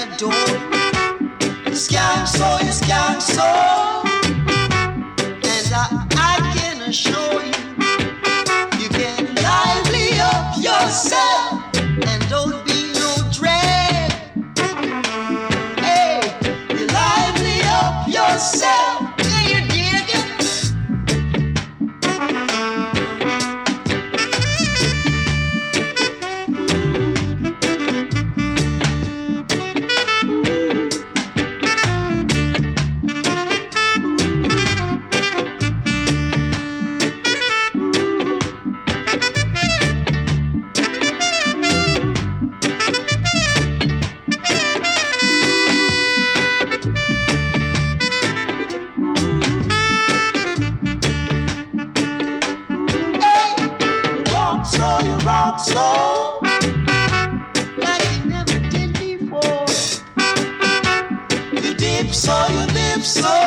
adore you. You skank so, and I can assure you, you can lively up yourself and don't be no drag. Hey, you lively up yourself. Do you dig it? Rock slow, like you never did before. You dip so,